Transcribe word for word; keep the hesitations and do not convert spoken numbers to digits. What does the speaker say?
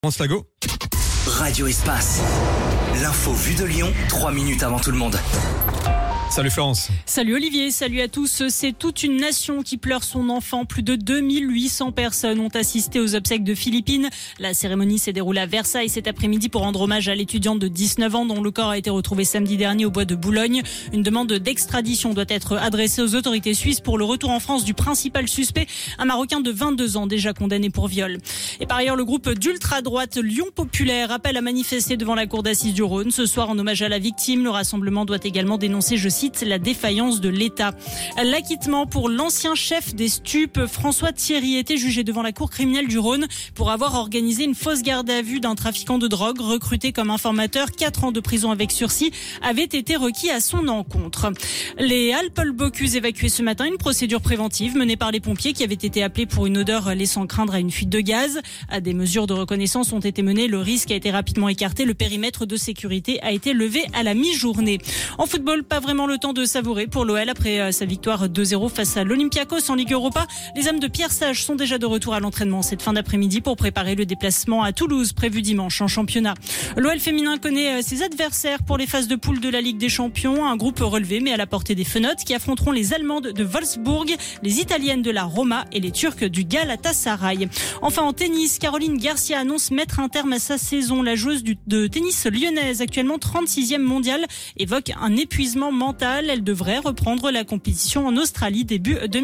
France Lago. Radio Espace. L'info vue de Lyon, trois minutes avant tout le monde. Salut Florence. Salut Olivier, salut à tous. C'est toute une nation qui pleure son enfant. Plus de deux mille huit cents personnes ont assisté aux obsèques de Philippine. La cérémonie s'est déroulée à Versailles cet après-midi pour rendre hommage à l'étudiante de dix-neuf ans dont le corps a été retrouvé samedi dernier au bois de Boulogne. Une demande d'extradition doit être adressée aux autorités suisses pour le retour en France du principal suspect, un Marocain de vingt-deux ans déjà condamné pour viol. Et par ailleurs, le groupe d'ultra-droite Lyon Populaire appelle à manifester devant la cour d'assises du Rhône. Ce soir, en hommage à la victime, le rassemblement doit également dénoncer, je cite, la défaillance de l'État. L'acquittement pour l'ancien chef des stupes, François Thierry, était jugé devant la cour criminelle du Rhône pour avoir organisé une fausse garde à vue d'un trafiquant de drogue recruté comme informateur. Quatre ans de prison avec sursis avaient été requis à son encontre. Les Alpes-Bocuse évacués ce matin, une procédure préventive menée par les pompiers qui avaient été appelés pour une odeur laissant craindre à une fuite de gaz. Des mesures de reconnaissance ont été menées, le risque a été rapidement écarté, le périmètre de sécurité a été levé à la mi-journée. En football, pas vraiment le temps de savourer pour l'O L après sa victoire deux zéro face à l'Olympiakos en Ligue Europa. Les hommes de Pierre Sage sont déjà de retour à l'entraînement cette fin d'après-midi pour préparer le déplacement à Toulouse prévu dimanche en championnat. L'O L féminin connaît ses adversaires pour les phases de poule de la Ligue des Champions. Un groupe relevé mais à la portée des Fenotes qui affronteront les Allemandes de Wolfsburg, les Italiennes de la Roma et les Turcs du Galatasaray. Enfin en tennis, Caroline Garcia annonce mettre un terme à sa saison. La joueuse du, de tennis lyonnaise, actuellement trente-sixième mondiale, évoque un épuisement mental. Elle devrait reprendre la compétition en Australie début deux mille vingt.